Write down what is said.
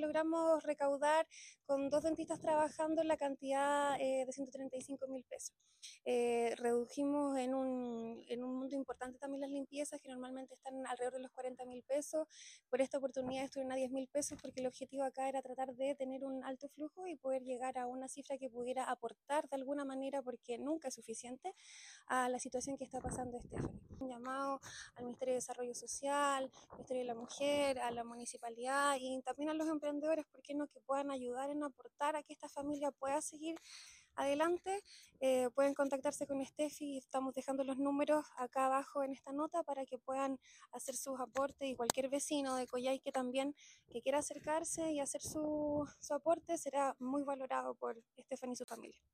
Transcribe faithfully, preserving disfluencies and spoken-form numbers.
logramos recaudar con dos dentistas trabajando en la cantidad eh, de ciento treinta y cinco mil pesos. Eh, redujimos en un, en un monto importante también las limpiezas, que normalmente están alrededor de los cuarenta mil pesos. Por esta oportunidad estuvieron a diez mil pesos, porque el objetivo acá era tratar de tener un alto flujo y poder llegar a una cifra que pudiera aportar de alguna manera, porque nunca es suficiente, a la situación que está pasando Stephanie. Un llamado al Ministerio de Desarrollo Social, al Ministerio de la Mujer, a la municipalidad y también a los emprendedores, ¿por qué no?, que puedan ayudar en aportar a que esta familia pueda seguir adelante. Eh, pueden contactarse con Steffi, estamos dejando los números acá abajo en esta nota para que puedan hacer sus aportes, y cualquier vecino de Coyhaique también que quiera acercarse y hacer su, su aporte será muy valorado por Stephanie y su familia.